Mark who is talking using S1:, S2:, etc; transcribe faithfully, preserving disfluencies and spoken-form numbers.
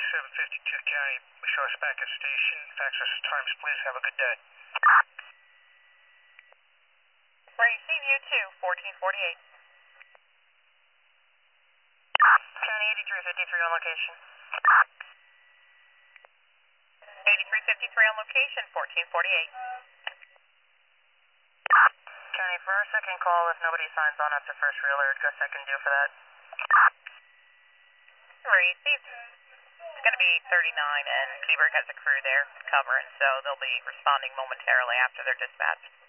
S1: seven fifty-two County. Show us back at station. Fax us times, please. Have a good day.
S2: Receive you two, fourteen forty-eight. County eighty-three fifty-three on location. eighty-three fifty-three on location, fourteen forty-eight. County, for our second call, if nobody signs on after first re-alert, go second due for that. Received. It's going to be thirty-nine, and Seaburg has a crew there covering, so they'll be responding momentarily after their dispatch.